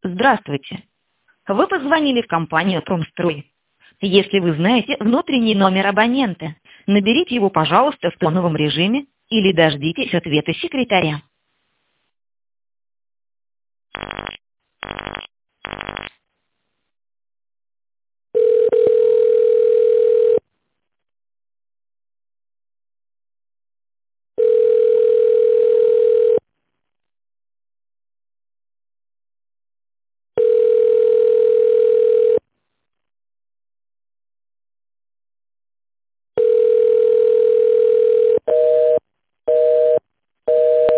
Здравствуйте. Вы позвонили в компанию «Промстрой». Если вы знаете внутренний номер абонента, наберите его, пожалуйста, в тоновом режиме или дождитесь ответа секретаря.